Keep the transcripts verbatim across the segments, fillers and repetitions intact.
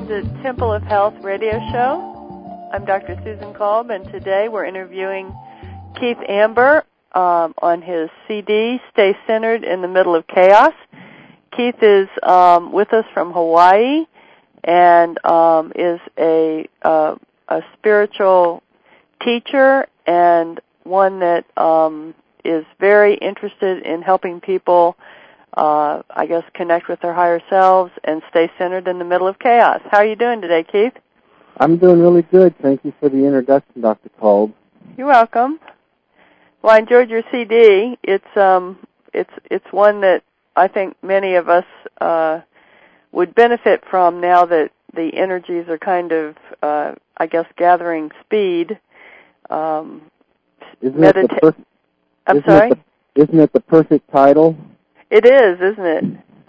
the Temple of Health radio show. I'm Doctor Susan Kolb, and today we're interviewing Keith Amber um, on his C D, Stay Centered in the Middle of Chaos. Keith is um, with us from Hawaii and um, is a, uh, a spiritual teacher and one that um, is very interested in helping people Uh, I guess, connect with their higher selves and stay centered in the middle of chaos. How are you doing today, Keith? I'm doing really good. Thank you for the introduction, Doctor Kolb. You're welcome. Well, I enjoyed your C D. It's um, it's it's one that I think many of us uh, would benefit from now that the energies are kind of, uh, I guess, gathering speed. Um, isn't medita- it the per- I'm isn't sorry? It the, isn't it the perfect title? It is, isn't it?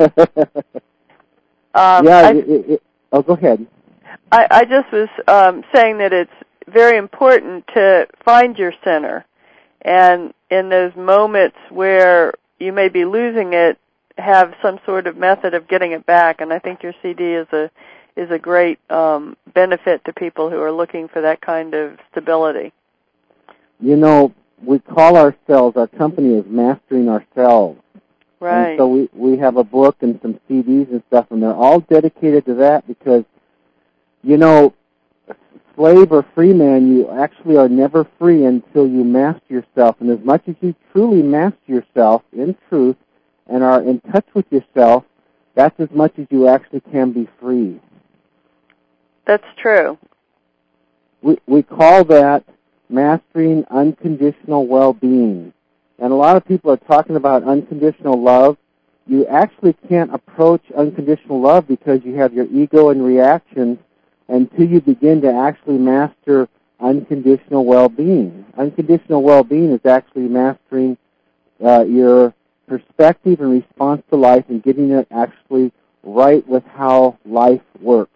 um, yeah. I, It, it, it, oh, go ahead. I, I just was um, saying that it's very important to find your center, and in those moments where you may be losing it, have some sort of method of getting it back. And I think your C D is a is a great um, benefit to people who are looking for that kind of stability. You know, we call ourselves, our company is Mastering Ourselves. Right. And so we, we have a book and some C Ds and stuff, and they're all dedicated to that because, you know, slave or free man, you actually are never free until you master yourself. And as much as you truly master yourself in truth and are in touch with yourself, that's as much as you actually can be free. That's true. We, we call that mastering unconditional well-being. And a lot of people are talking about unconditional love. You actually can't approach unconditional love because you have your ego and reactions until you begin to actually master unconditional well-being. Unconditional well-being is actually mastering uh, your perspective and response to life and getting it actually right with how life works.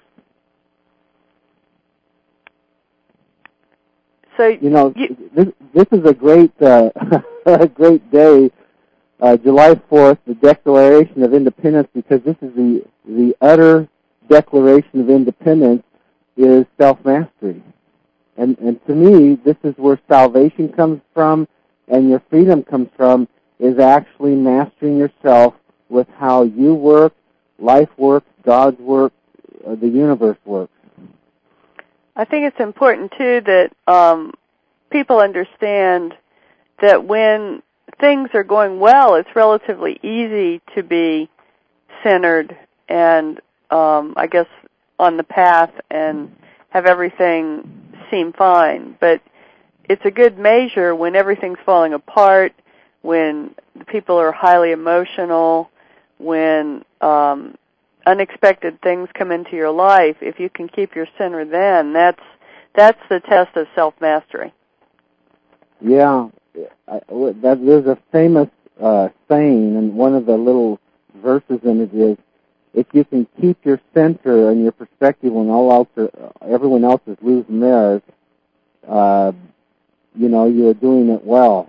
So you know, you, this this is a great uh, a great day, uh, July fourth, the Declaration of Independence, because this is the the utter declaration of independence is self-mastery, and and to me, this is where salvation comes from, and your freedom comes from, is actually mastering yourself with how you work, life works, God's work, uh, the universe works. I think it's important, too, that um, people understand that when things are going well, it's relatively easy to be centered and, um, I guess, on the path and have everything seem fine. But it's a good measure when everything's falling apart, when the people are highly emotional, when um, unexpected things come into your life. If you can keep your center, then that's that's the test of self-mastery. Yeah, I, that, there's a famous uh, saying, and one of the little verses in it is, if you can keep your center and your perspective when all else are, everyone else is losing theirs, uh, you know, you're doing it well.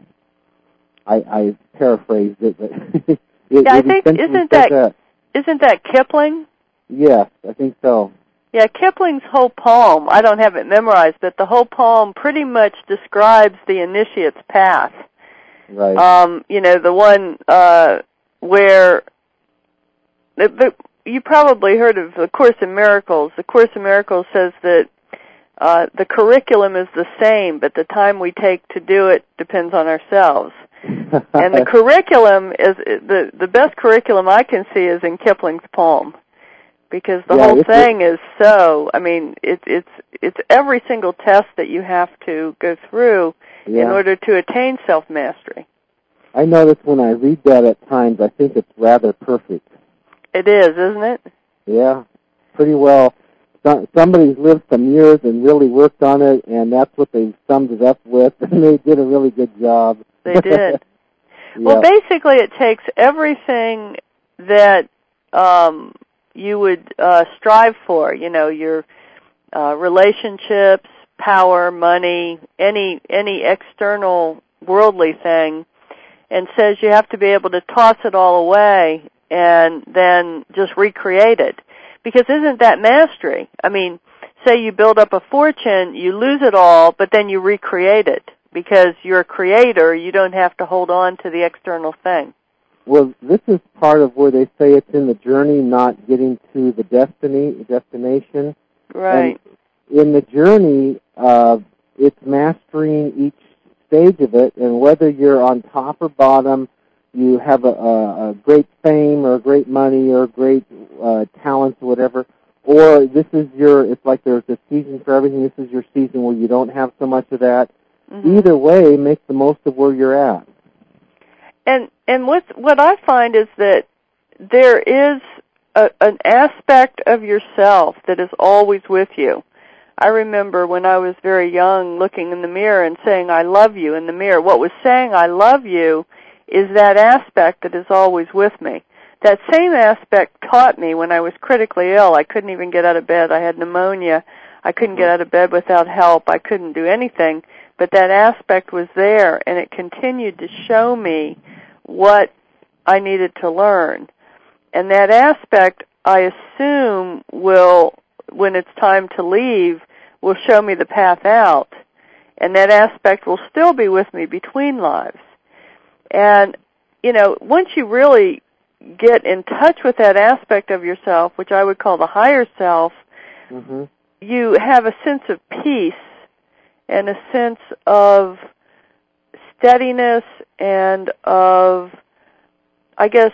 I, I paraphrased it, but it, yeah, I it think isn't that, that isn't that Kipling? Yes, I think so. Yeah, Kipling's whole poem, I don't have it memorized, but the whole poem pretty much describes the initiate's path. Right. Um, you know, the one uh, where the, the, you probably heard of the Course in Miracles. The Course in Miracles says that uh, the curriculum is the same, but the time we take to do it depends on ourselves. And the curriculum is the the best curriculum I can see is in Kipling's poem, because the yeah, whole it's, thing is so. I mean, it's it's it's every single test that you have to go through yeah. in order to attain self-mastery. I notice when I read that at times, I think it's rather perfect. It is, isn't it? Yeah, pretty well. Somebody's lived some years and really worked on it, and that's what they summed it up with, and they did a really good job. They did. Yeah. Well, basically, it takes everything that um, you would uh, strive for, you know, your uh, relationships, power, money, any any external worldly thing, and says you have to be able to toss it all away and then just recreate it. Because isn't that mastery? I mean, say you build up a fortune, you lose it all, but then you recreate it. Because you're a creator, you don't have to hold on to the external thing. Well, this is part of where they say it's in the journey, not getting to the destiny, destination. Right. And in the journey, uh, it's mastering each stage of it, and whether you're on top or bottom, you have a, a, a great fame or great money or great uh, talents or whatever, or this is your, it's like there's a season for everything, this is your season where you don't have so much of that. Mm-hmm. Either way, make the most of where you're at. And and what what I find is that there is a, an aspect of yourself that is always with you. I remember when I was very young looking in the mirror and saying, I love you in the mirror. What was saying I love you is that aspect that is always with me. That same aspect taught me when I was critically ill. I couldn't even get out of bed. I had pneumonia. I couldn't get out of bed without help. I couldn't do anything. But that aspect was there, and it continued to show me what I needed to learn. And that aspect, I assume, will, when it's time to leave, will show me the path out. And that aspect will still be with me between lives. And, you know, once you really get in touch with that aspect of yourself, which I would call the higher self, mm-hmm. you have a sense of peace and a sense of steadiness and of, I guess,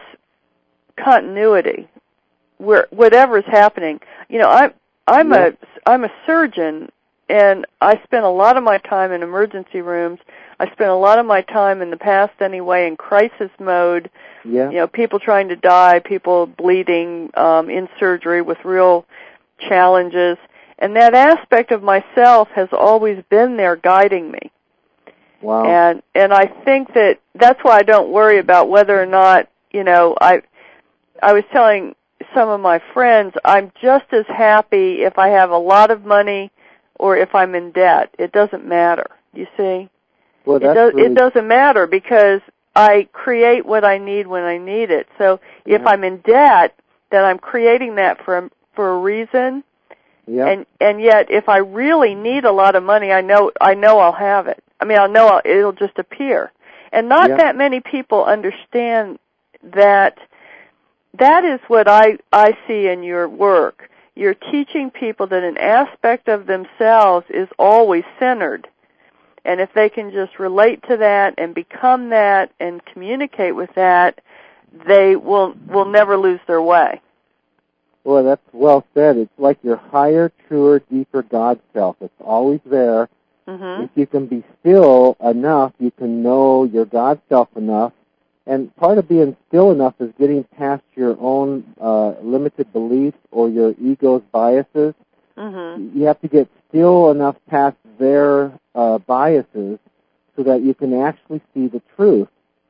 continuity, where whatever's happening. You know, I'm I'm yeah. a I'm a surgeon, and I spent a lot of my time in emergency rooms. I spent a lot of my time in the past, anyway, in crisis mode. Yeah. You know, people trying to die, people bleeding, um, in surgery with real challenges. And that aspect of myself has always been there guiding me. Wow. And and I think that that's why I don't worry about whether or not, you know, I I was telling some of my friends, I'm just as happy if I have a lot of money or if I'm in debt. It doesn't matter, you see? Well, that's it, does, really... it doesn't matter because I create what I need when I need it. So yeah. if I'm in debt, then I'm creating that for a, for a reason. Yep. And and yet, if I really need a lot of money, I know I know I'll have it. I mean, I know I'll, it'll just appear. And not yep. that many people understand that. That is what I I see in your work. You're teaching people that an aspect of themselves is always centered, and if they can just relate to that and become that and communicate with that, they will will never lose their way. Well, that's well said. It's like your higher, truer, deeper God self. It's always there. Mm-hmm. If you can be still enough, you can know your God self enough. And part of being still enough is getting past your own uh, limited beliefs or your ego's biases. Mm-hmm. You have to get still enough past their uh, biases so that you can actually see the truth.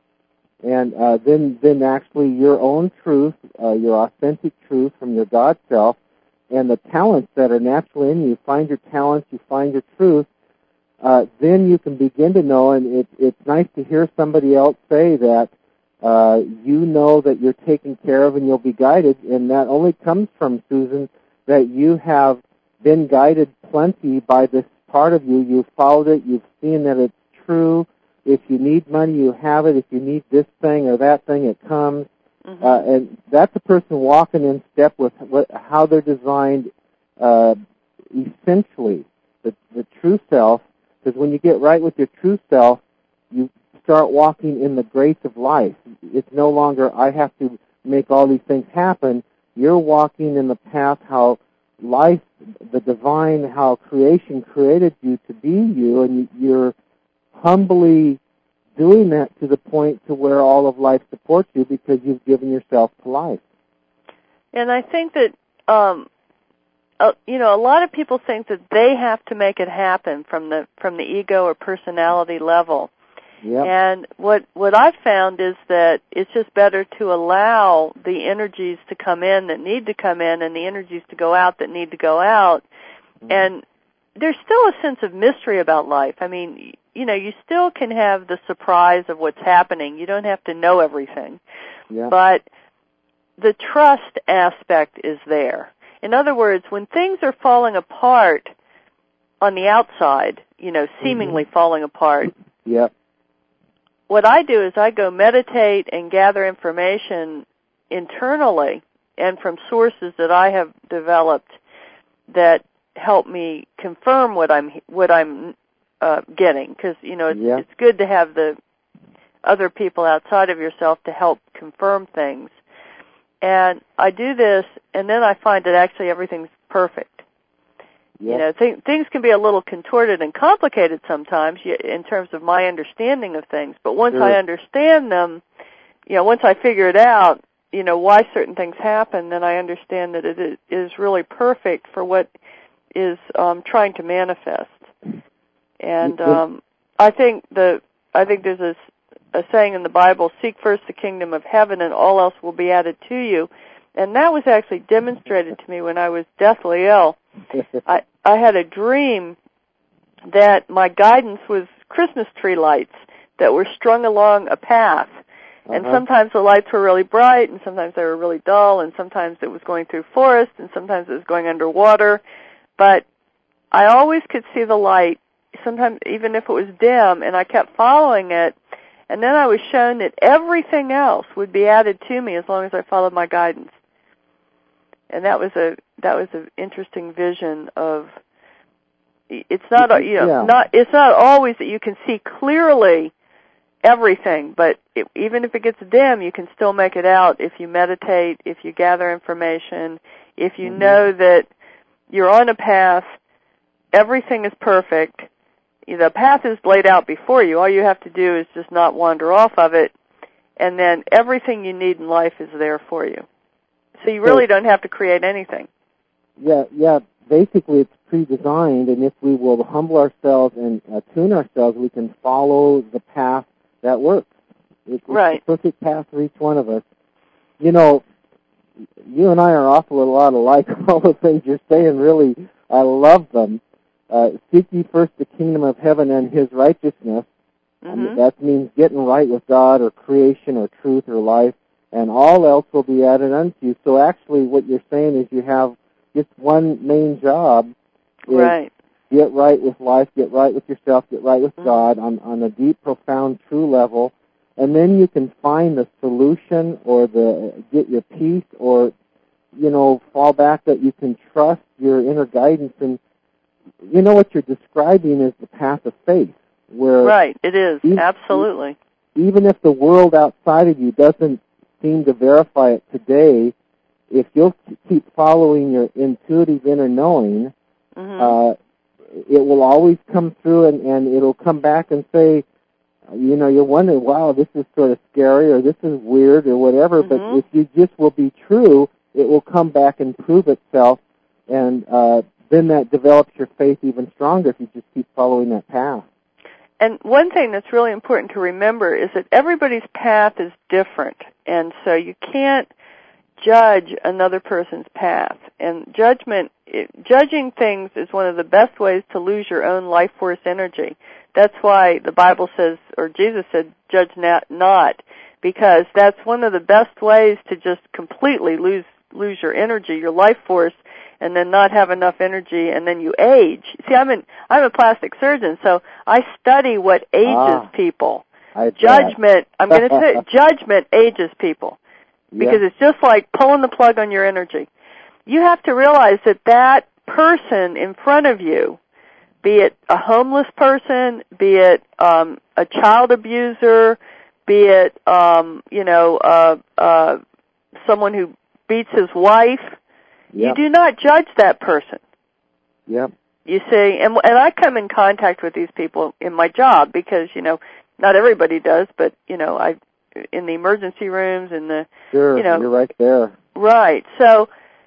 And uh, then, then actually your own truth, uh, your authentic truth from your God self, and the talents that are naturally in you. Find your talents, you find your truth. Uh, then you can begin to know, and it, it's nice to hear somebody else say that uh, you know that you're taken care of and you'll be guided, and that only comes from, Susan, that you have been guided plenty by this part of you. You've followed it, you've seen that it's true. If you need money, you have it. If you need this thing or that thing, it comes. Mm-hmm. Uh, and that's a person walking in step with what, how they're designed uh, essentially, the, the true self. Because when you get right with your true self, you start walking in the grace of life. It's no longer, I have to make all these things happen. You're walking in the path how life, the divine, how creation created you to be you, and you're humbly doing that to the point to where all of life supports you because you've given yourself to life. And I think that, um, uh, you know, a lot of people think that they have to make it happen from the from the ego or personality level. Yep. And what what I've found is that it's just better to allow the energies to come in that need to come in and the energies to go out that need to go out. Mm-hmm. And there's still a sense of mystery about life. I mean, you know, you still can have the surprise of what's happening. You don't have to know everything. Yeah. But the trust aspect is there. In other words, when things are falling apart on the outside, you know, seemingly mm-hmm. falling apart, yep. what I do is I go meditate and gather information internally and from sources that I have developed that help me confirm what I'm what I'm uh, getting, because you know it's, yeah. it's good to have the other people outside of yourself to help confirm things. And I do this, and then I find that actually everything's perfect. Yep. You know, th- things can be a little contorted and complicated sometimes in terms of my understanding of things. But once sure. I understand them, you know, once I figure it out, you know, why certain things happen, then I understand that it is really perfect for what is um, trying to manifest. And um, I think the I think there's a, a saying in the Bible: "Seek first the kingdom of heaven, and all else will be added to you." And that was actually demonstrated to me when I was deathly ill. I I had a dream that my guidance was Christmas tree lights that were strung along a path. And uh-huh. sometimes the lights were really bright, and sometimes they were really dull, and sometimes it was going through forest, and sometimes it was going underwater. But I always could see the light, sometimes even if it was dim, and I kept following it. And then I was shown that everything else would be added to me as long as I followed my guidance. And that was a that was an interesting vision of. It's not you know yeah. not it's not always that you can see clearly everything, but it, even if it gets dim, you can still make it out if you meditate, if you gather information, if you mm-hmm. know that you're on a path, everything is perfect. The path is laid out before you. All you have to do is just not wander off of it, and then everything you need in life is there for you. So you really so, don't have to create anything. Yeah, yeah. Basically, it's pre-designed, and if we will humble ourselves and attune ourselves, we can follow the path that works. It's, right. it's the perfect path for each one of us. You know, you and I are awful a lot alike. All the things you're saying, really, I love them. Uh, seek ye first the kingdom of heaven and his righteousness. Mm-hmm. And that means getting right with God or creation or truth or life, and all else will be added unto you. So actually what you're saying is you have just one main job. Is right. Get right with life, get right with yourself, get right with mm-hmm. God on, on a deep, profound, true level, and then you can find the solution or the get your peace or, you know, fall back that you can trust your inner guidance. And you know what you're describing is the path of faith. Where right, it is, even, absolutely. Even if the world outside of you doesn't seem to verify it today, if you'll keep following your intuitive inner knowing, mm-hmm. uh, it will always come through, and, and it'll come back and say, you know, you're wondering, wow, this is sort of scary, or this is weird, or whatever, mm-hmm. but if you just will be true, it will come back and prove itself, and uh, then that develops your faith even stronger if you just keep following that path. And one thing that's really important to remember is that everybody's path is different, and so you can't judge another person's path. And judgment, it, judging things is one of the best ways to lose your own life force energy. That's why the Bible says, or Jesus said, judge not, not, because that's one of the best ways to just completely lose lose your energy, your life force, and then not have enough energy, and then you age. See, I'm an I'm a plastic surgeon, so I study what ages ah, people. I Judgment, I'm going to say, judgment ages people. Because yeah. it's just like pulling the plug on your energy. You have to realize that that person in front of you, be it a homeless person, be it um, a child abuser, be it um, you know uh, uh, someone who beats his wife, yep. you do not judge that person. Yep. You see, and and I come in contact with these people in my job because you know not everybody does, but you know I. in the emergency rooms and the, sure, you know. You're right there. Right. So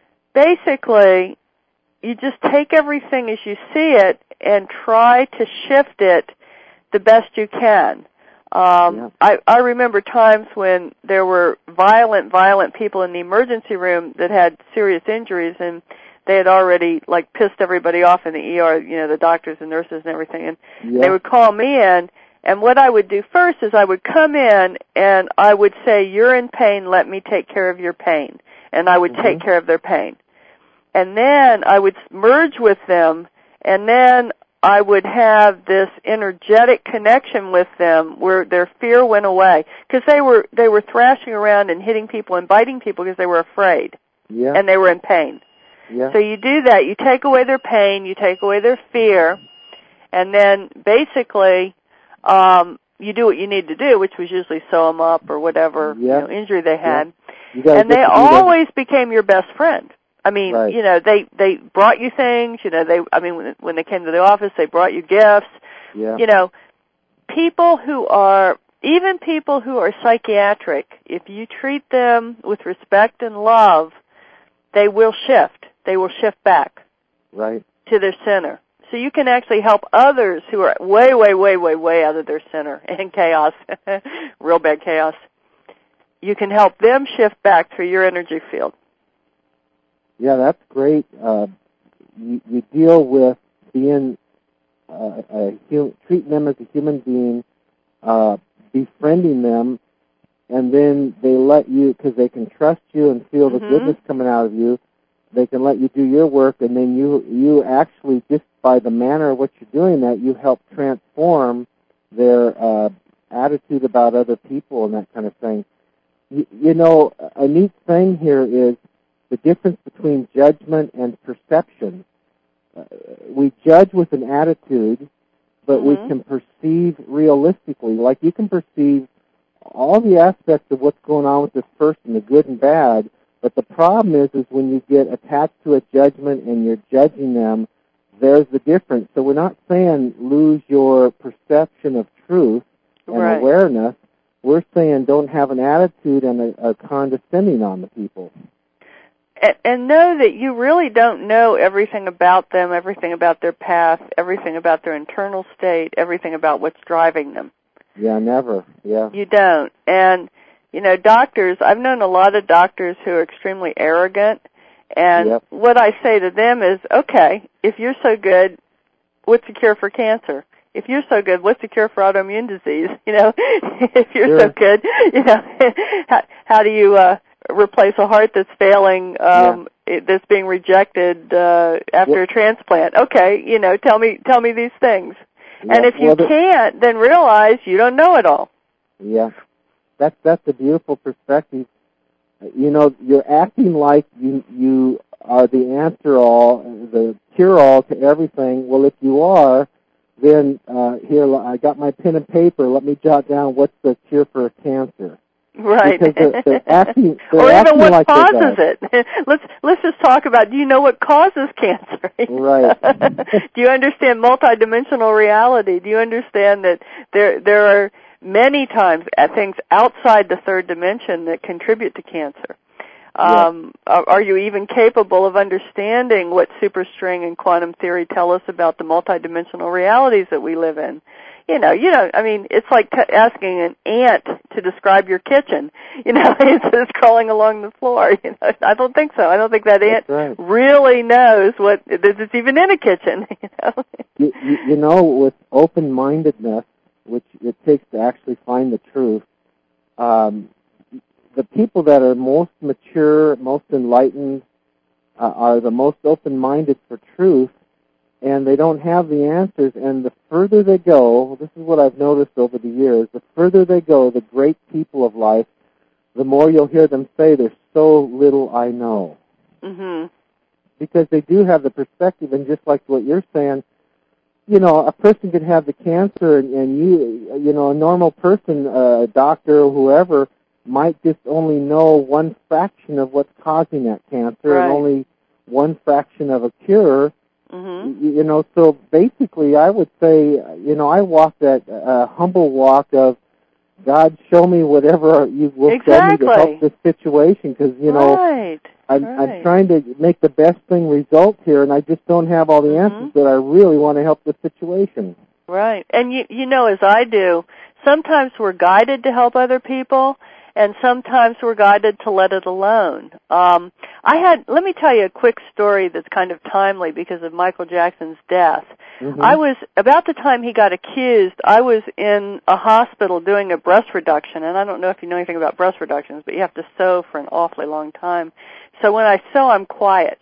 basically, you just take everything as you see it and try to shift it the best you can. Um, yeah. I, I remember times when there were violent, violent people in the emergency room that had serious injuries, and they had already, like, pissed everybody off in the E R, you know, the doctors and nurses and everything, and yeah. they would call me in. And what I would do first is I would come in and I would say, you're in pain, let me take care of your pain. And I would mm-hmm. take care of their pain. and then I would merge with them, and then I would have this energetic connection with them where their fear went away, because they were they were thrashing around and hitting people and biting people because they were afraid, Yeah. and they were in pain. Yeah. So you do that. You take away their pain. You take away their fear, and then basically um, you do what you need to do, which was usually sew them up or whatever Yeah. you know, injury they had. Yeah. And they always became your best friend. I mean, Right. you know, they they brought you things. You know, they. I mean, when, when they came to the office, they brought you gifts. Yeah. You know, people who are even people who are psychiatric, if you treat them with respect and love, they will shift. They will shift back Right. to their center. So you can actually help others who are way, way, way, way, way out of their center in chaos, real bad chaos. You can help them shift back through your energy field. Yeah, that's great. Uh, you, you deal with being uh, a hum- treating them as a human being, uh, befriending them, and then they let you, because they can trust you and feel the Mhm. goodness coming out of you. They can let you do your work, and then you you actually, just by the manner of what you're doing that, you help transform their uh, attitude about other people and that kind of thing. You, you know, a neat thing here is the difference between judgment and perception. Uh, we judge with an attitude, but Mhm. we can perceive realistically. Like you can perceive all the aspects of what's going on with this person, the good and bad, but the problem is, is when you get attached to a judgment and you're judging them, there's the difference. So we're not saying lose your perception of truth and Right. awareness. We're saying don't have an attitude and a, a condescending on the people. And, and know that you really don't know everything about them, everything about their path, everything about their internal state, everything about what's driving them. Yeah, never. Yeah. You don't. And, you know, doctors, I've known a lot of doctors who are extremely arrogant, and Yep. what I say to them is, okay, if you're so good, what's the cure for cancer? If you're so good, what's the cure for autoimmune disease? You know, if you're Sure. so good, you know, how, how do you uh, replace a heart that's failing, um, yeah. it, that's being rejected uh, after well, a transplant? Okay, you know, tell me, tell me these things. Yeah. And if you well, the, can't, then realize you don't know it all. Yeah, that's that's a beautiful perspective. You know, you're acting like you you are the answer all, the cure all to everything. Well, if you are, then uh, here I got my pen and paper. Let me jot down what's the cure for cancer. Right. Because they're, they're acting, they're or even acting what like causes it. let's let's just talk about, do you know what causes cancer? Right. Do you understand multidimensional reality? Do you understand that there there are many times things outside the third dimension that contribute to cancer? Um, yes. are, are you even capable of understanding what superstring and quantum theory tell us about the multidimensional realities that we live in? You know, you know, I mean, it's like t- asking an ant to describe your kitchen. You know, it's just crawling along the floor. You know, I don't think so. I don't think that ant right. really knows what it's even in a kitchen. You know, you, you, you know, with open-mindedness, which it takes to actually find the truth, um, the people that are most mature, most enlightened, uh, are the most open-minded for truth. And they don't have the answers, and the further they go, this is what I've noticed over the years, the further they go, the great people of life, the more you'll hear them say, there's so little I know. Mm-hmm. Because they do have the perspective, and just like what you're saying, you know, a person could have the cancer, and, and you, you know, a normal person, a doctor or whoever, might just only know one fraction of what's causing that cancer, right. and only one fraction of a cure. Mm-hmm. You know, so basically I would say, you know, I walk that uh, humble walk of, God, show me whatever you will exactly. show me to help this situation, because, you know, right. I'm, right. I'm trying to make the best thing result here, and I just don't have all the mm-hmm. answers, but I really want to help this situation. Right. And, you, you know, as I do, sometimes we're guided to help other people, and sometimes we're guided to let it alone. Um, I had, let me tell you a quick story that's kind of timely because of Michael Jackson's death. Mm-hmm. I was, about the time he got accused, I was in a hospital doing a breast reduction, and I don't know if you know anything about breast reductions, but you have to sew for an awfully long time. So when I sew, I'm quiet.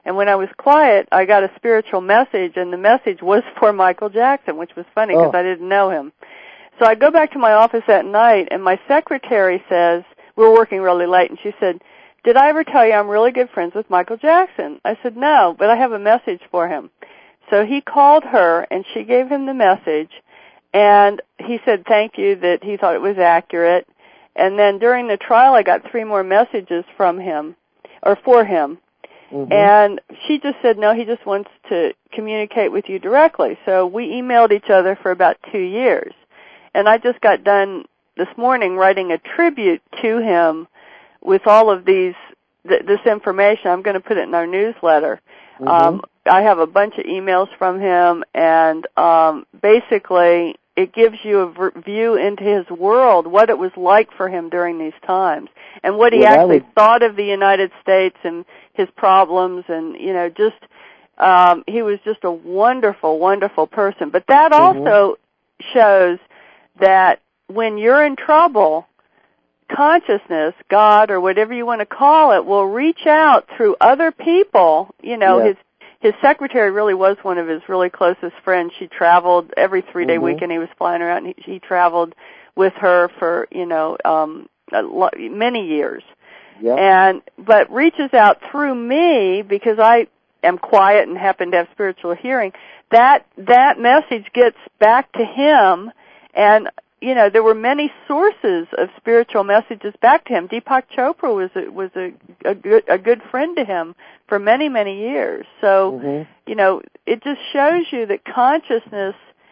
And when I was quiet, I got a spiritual message, and the message was for Michael Jackson, which was funny because oh. I didn't know him. So I go back to my office at night, and my secretary says, we were working really late, and she said, did I ever tell you I'm really good friends with Michael Jackson? I said, no, but I have a message for him. So he called her, and she gave him the message, and he said thank you, that he thought it was accurate. And then during the trial, I got three more messages from him, or for him. Mm-hmm. And she just said, no, he just wants to communicate with you directly. So we emailed each other for about two years. And I just got done this morning writing a tribute to him with all of these, th- this information. I'm going to put it in our newsletter. Mm-hmm. Um, I have a bunch of emails from him, and um, basically it gives you a v- view into his world, what it was like for him during these times, and what he well, actually was... thought of the United States and his problems, and, you know, just, um, he was just a wonderful, wonderful person. But that mm-hmm. also shows that when you're in trouble, consciousness, God, or whatever you want to call it, will reach out through other people. You know, yes. his his secretary really was one of his really closest friends. She traveled every three-day mm-hmm. weekend. He was flying around, and he, he traveled with her for, you know, um, a lo- many years. Yep. And but reaches out through me because I am quiet and happen to have spiritual hearing. That that message gets back to him, and you know, there were many sources of spiritual messages back to him. Deepak Chopra was a, was a, a good a good friend to him for many, many years. So, mm-hmm. you know, it just shows you that consciousness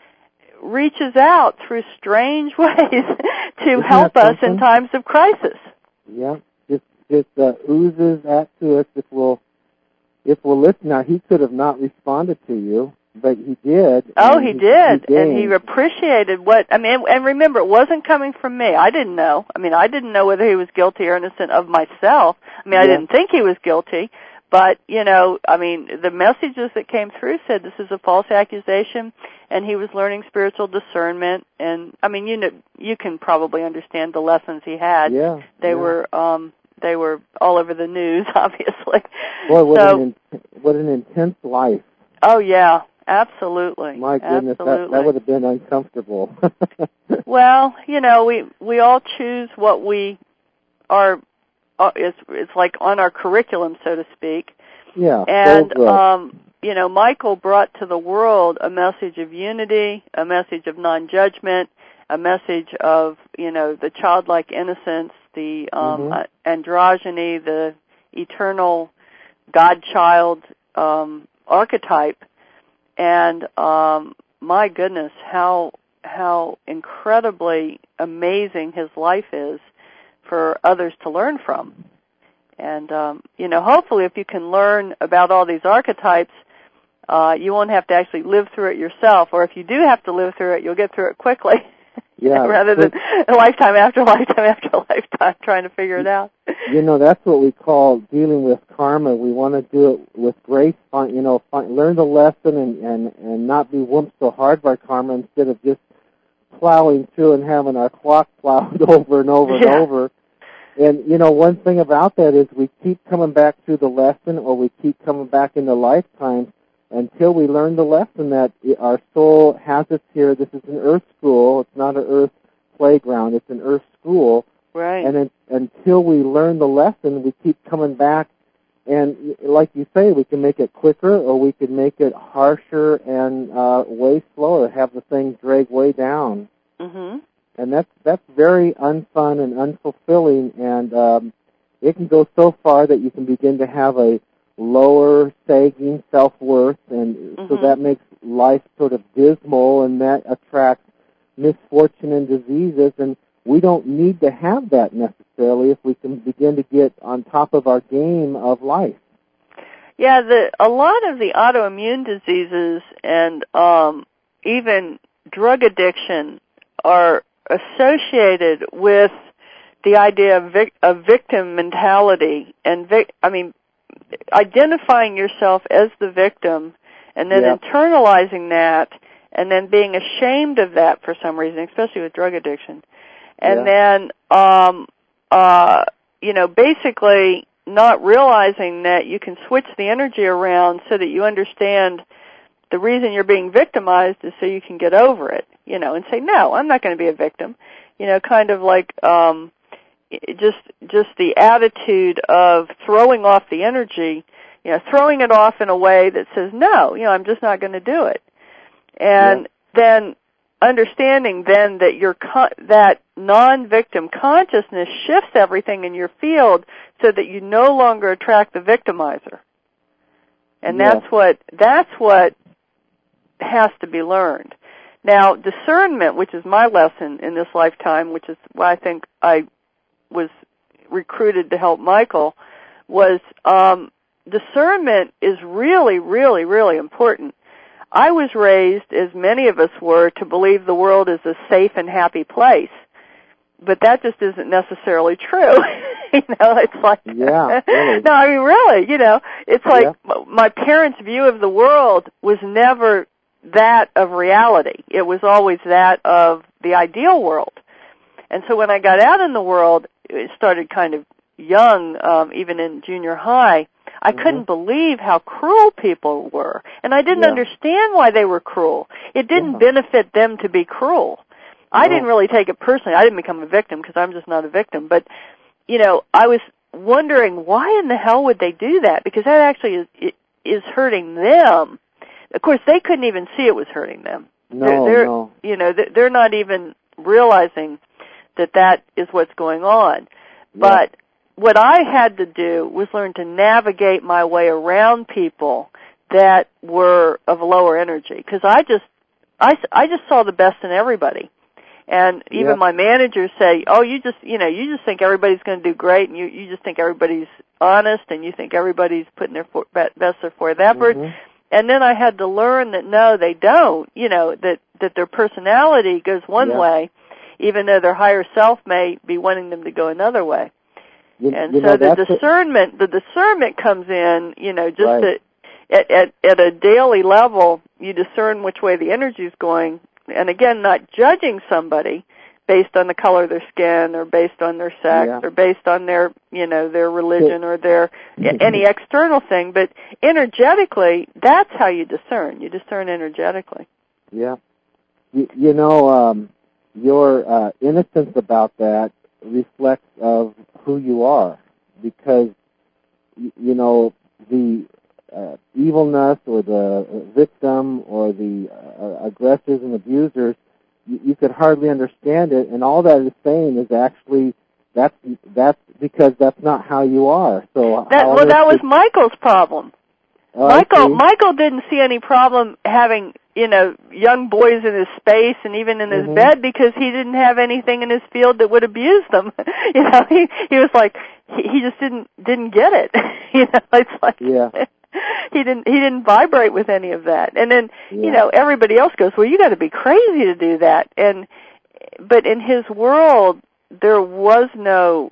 reaches out through strange ways to Isn't help us in times of crisis. Yeah, just just uh, oozes out to us if we'll if we'll listen. Now, he could have not responded to you. But he did. Oh, he, he did, he and he appreciated what, I mean, and remember, it wasn't coming from me. I didn't know. I mean, I didn't know whether he was guilty or innocent of myself. I mean, yeah. I didn't think he was guilty, but, you know, I mean, the messages that came through said this is a false accusation, and he was learning spiritual discernment, and, I mean, you know, you can probably understand the lessons he had. Yeah. They yeah. were, um, they were all over the news, obviously. Boy, what, so, an, in, what an intense life. Oh, yeah. Absolutely. My goodness, Absolutely. that, that would have been uncomfortable. Well, you know, we we all choose what we are. Uh, it's it's like on our curriculum, so to speak. Yeah. And um, you know, Michael brought to the world a message of unity, a message of non-judgment, a message of, you know, the childlike innocence, the um, mm-hmm. uh, androgyny, the eternal God-child um, archetype. And um, my goodness, how how incredibly amazing his life is for others to learn from. And um, you know, hopefully, if you can learn about all these archetypes, uh, you won't have to actually live through it yourself. Or if you do have to live through it, you'll get through it quickly. Yeah, rather than a lifetime after lifetime after lifetime trying to figure it out. You know, that's what we call dealing with karma. We want to do it with grace, you know, learn the lesson and, and, and not be whumped so hard by karma instead of just plowing through and having our clock plowed over and over yeah. and over. And, you know, one thing about that is we keep coming back through the lesson or we keep coming back into lifetimes until we learn the lesson that our soul has us here. This is an earth school. It's not an earth playground. It's an earth school. Right. And then, until we learn the lesson, we keep coming back. And like you say, we can make it quicker or we can make it harsher and uh, way slower, have the thing drag way down. Mm-hmm. And that's, that's very unfun and unfulfilling. And um, it can go so far that you can begin to have a lower sagging self-worth, and mm-hmm. so that makes life sort of dismal, and that attracts misfortune and diseases, and we don't need to have that necessarily if we can begin to get on top of our game of life. Yeah, the a lot of the autoimmune diseases and um, even drug addiction are associated with the idea of, vic- of victim mentality, and vic- I mean, identifying yourself as the victim and then yep. internalizing that and then being ashamed of that for some reason, especially with drug addiction. And yeah. then, um, uh, you know, basically not realizing that you can switch the energy around so that you understand the reason you're being victimized is so you can get over it, you know, and say, no, I'm not going to be a victim. You know, kind of like um, just just the attitude of throwing off the energy, you know, throwing it off in a way that says, no, you know, I'm just not going to do it. And yeah. then understanding then that your con- that non-victim consciousness shifts everything in your field so that you no longer attract the victimizer. And yeah. that's what that's what has to be learned. Now, discernment, which is my lesson in this lifetime, which is why I think I was recruited to help Michael, was um, discernment is really, really, really important. I was raised, as many of us were, to believe the world is a safe and happy place. But that just isn't necessarily true. you know, it's like, yeah, really. no, I mean, really, you know, it's like yeah. my parents' view of the world was never that of reality. It was always that of the ideal world. And so when I got out in the world, it started kind of young, um, even in junior high, I mm-hmm. couldn't believe how cruel people were. And I didn't yeah. understand why they were cruel. It didn't yeah. benefit them to be cruel. No. I didn't really take it personally. I didn't become a victim because I'm just not a victim. But, you know, I was wondering why in the hell would they do that? Because that actually is, is hurting them. Of course, they couldn't even see it was hurting them. No, they're, they're, no. You know, they're not even realizing that that is what's going on. Yeah. But what I had to do was learn to navigate my way around people that were of lower energy. Because I just, I, I just saw the best in everybody. And even yep. my managers say, oh, you just, you know, you just think everybody's going to do great, and you, you just think everybody's honest, and you think everybody's putting their for, best or forth effort. Mm-hmm. And then I had to learn that no, they don't. You know, that that their personality goes one yeah. way, even though their higher self may be wanting them to go another way. You, and you so know, the discernment, the discernment comes in. You know, just right. to, at at at a daily level, you discern which way the energy is going. And again, not judging somebody based on the color of their skin or based on their sex yeah. or based on their, you know, their religion or their any external thing, but energetically, that's how you discern. You discern energetically. Yeah. You, you know, um, your uh, innocence about that reflects of who you are, because, you know, the uh, evilness or the victim or the uh, aggressors and abusers, you, you could hardly understand it, and all that is saying is actually that's that's because that's not how you are. So that, how well, that was could, Michael's problem. oh, Michael Michael didn't see any problem having, you know, young boys in his space and even in his mm-hmm. bed because he didn't have anything in his field that would abuse them. you know, he he was like he, he just didn't didn't get it. you know, it's like yeah. he didn't he didn't vibrate with any of that. And then, yeah. you know, everybody else goes, "Well, you got to be crazy to do that." And but in his world there was no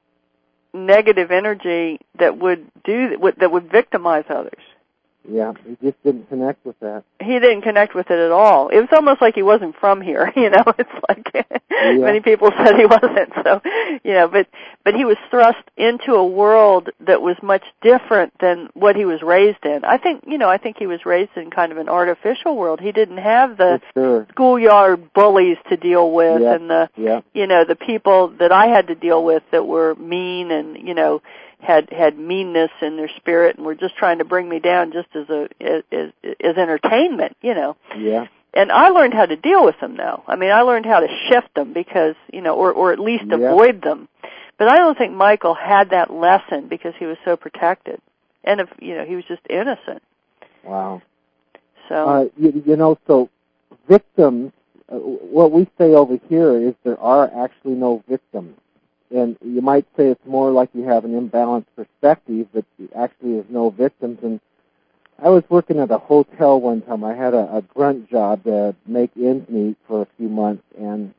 negative energy that would do that would victimize others. Yeah, he just didn't connect with that. He didn't connect with it at all. It was almost like he wasn't from here, you know. It's like yeah. many people said he wasn't. So, you know, but but he was thrust into a world that was much different than what he was raised in. I think, you know, I think he was raised in kind of an artificial world. He didn't have the sure. schoolyard bullies to deal with yeah. and the yeah. you know, the people that I had to deal with that were mean and, you know, had had meanness in their spirit and were just trying to bring me down just as a as as entertainment, you know. Yeah. And I learned how to deal with them now. I mean, I learned how to shift them because, you know, or or at least yeah. avoid them. But I don't think Michael had that lesson because he was so protected. And if, you know, he was just innocent. Wow. So uh, you, you know, so victims, uh, what we say over here is there are actually no victims. And you might say it's more like you have an imbalanced perspective, but actually there's no victims. And I was working at a hotel one time. I had a, a grunt job to make ends meet for a few months, and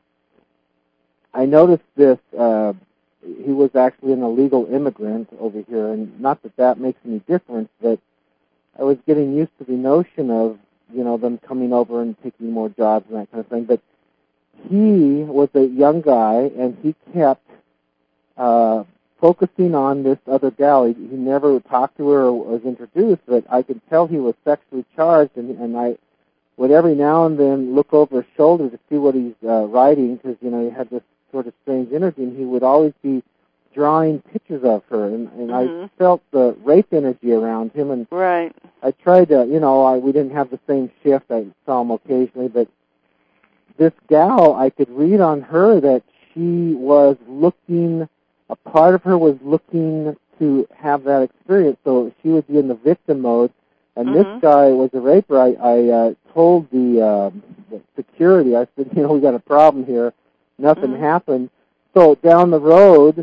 I noticed this. Uh, he was actually an illegal immigrant over here, and not that that makes any difference, but I was getting used to the notion of, you know, them coming over and taking more jobs and that kind of thing. But he was a young guy, and he kept Uh, focusing on this other gal. He, he never talked to her or was introduced, but I could tell he was sexually charged, and, and I would every now and then look over his shoulder to see what he's uh, writing, because, you know, he had this sort of strange energy, and he would always be drawing pictures of her, and, and mm-hmm. I felt the rape energy around him, and right. I tried to, you know, I, we didn't have the same shift. I saw him occasionally, but this gal, I could read on her that she was looking, a part of her was looking to have that experience, so she would be in the victim mode, and mm-hmm. this guy was a raper. I, I uh, told the, uh, the security, I said, you know, we got a problem here. Nothing mm-hmm. happened. So down the road,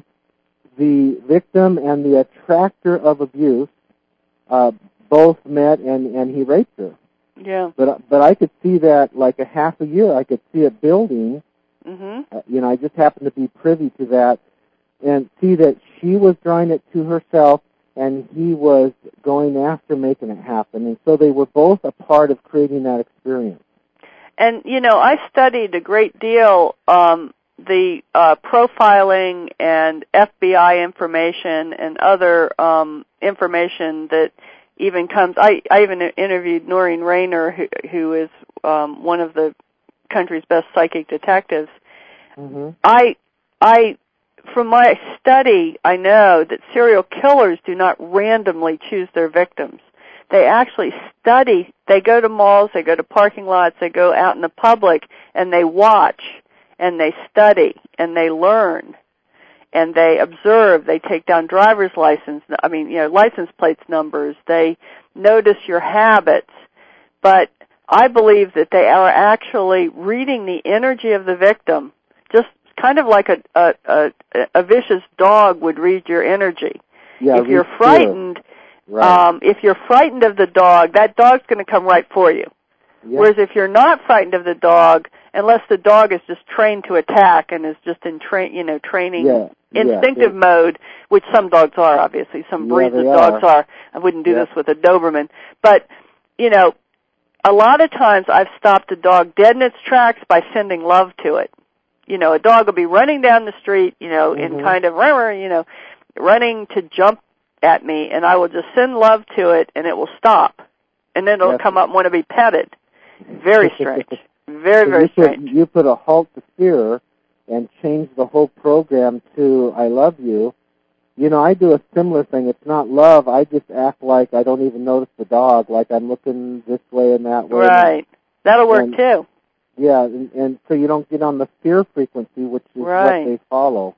the victim and the attractor of abuse uh, both met, and, and he raped her. Yeah. But but I could see that like a half a year. I could see it building. Mm-hmm. Uh, you know, I just happened to be privy to that and see that she was drawing it to herself, and he was going after making it happen. And so they were both a part of creating that experience. And, you know, I studied a great deal um, the uh, profiling and F B I information and other um, information that even comes. I, I even interviewed Noreen Rayner, who, who is um, one of the country's best psychic detectives. Mm-hmm. I, I, from my study, I know that serial killers do not randomly choose their victims. They actually study. They go to malls, they go to parking lots, they go out in the public, and they watch, and they study, and they learn, and they observe. They take down driver's license, I mean, you know, license plates numbers. They notice your habits. But I believe that they are actually reading the energy of the victim, just kind of like a a, a, a vicious dog would read your energy. Yeah, if you're frightened, right. um, if you're frightened of the dog, that dog's going to come right for you. Yeah. Whereas if you're not frightened of the dog, unless the dog is just trained to attack and is just in train, you know, training yeah. instinctive yeah. mode, which some dogs are, obviously, some breeds yeah, of are. dogs are. I wouldn't do yeah. this with a Doberman, but you know, a lot of times I've stopped a dog dead in its tracks by sending love to it. You know, a dog will be running down the street, you know, mm-hmm. in kind of, you know, running to jump at me, and I will just send love to it, and it will stop. And then it'll yes. come up and want to be petted. Very strange. Very, so very you strange. Put, you put a halt to fear and change the whole program to I love you. You know, I do a similar thing. It's not love. I just act like I don't even notice the dog, like I'm looking this way and that way. Right. And, that'll work, and, too. Yeah, and, and so you don't get on the fear frequency, which is right. what they follow.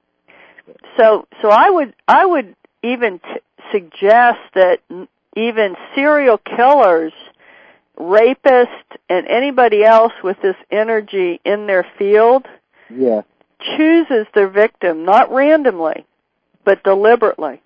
So, so I would, I would even t- suggest that even serial killers, rapists, and anybody else with this energy in their field yeah. chooses their victim, not randomly, but deliberately.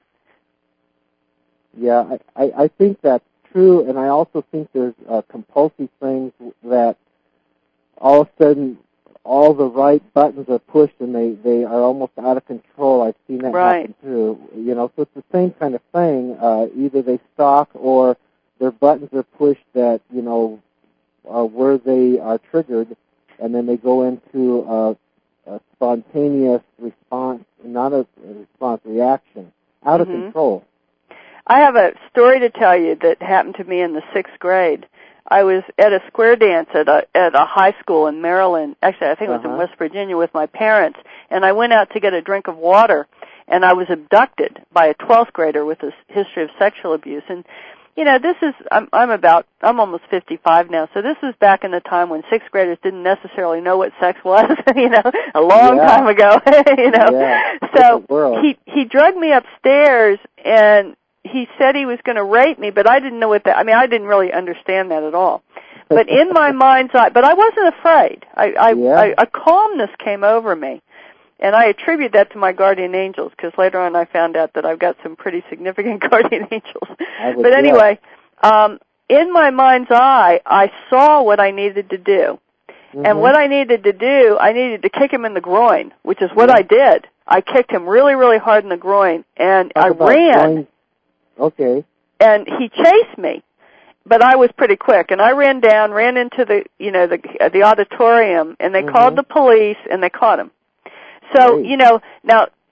Yeah, I, I, I think that's true, and I also think there's uh, compulsive things that all of a sudden all the right buttons are pushed and they, they are almost out of control. I've seen that right. happen too. You know, so it's the same kind of thing. Uh, either they stalk or their buttons are pushed that, you know, uh, where they are triggered, and then they go into a, a spontaneous response, not a response, reaction, out mm-hmm. of control. I have a story to tell you that happened to me in the sixth grade. I was at a square dance at a at a high school in Maryland. Actually, I think it was uh-huh. in West Virginia with my parents, and I went out to get a drink of water, and I was abducted by a twelfth grader with a history of sexual abuse. And you know, this is I'm I'm about I'm almost fifty-five now, so this was back in the time when sixth graders didn't necessarily know what sex was. You know, a long yeah. time ago. You know, yeah. so he he drugged me upstairs and he said he was going to rape me, but I didn't know what that, I mean, I didn't really understand that at all. But in my mind's eye, but I wasn't afraid. I, I, yeah. I a calmness came over me. And I attribute that to my guardian angels, because later on I found out that I've got some pretty significant guardian angels. But anyway, um, in my mind's eye, I saw what I needed to do. Mm-hmm. And what I needed to do, I needed to kick him in the groin, which is what yeah. I did. I kicked him really, really hard in the groin, and Talk I ran. Groin. Okay. And he chased me, but I was pretty quick. And I ran down, ran into the, you know, the uh, the auditorium, and they mm-hmm. called the police, and they caught him. So, Great. you know, now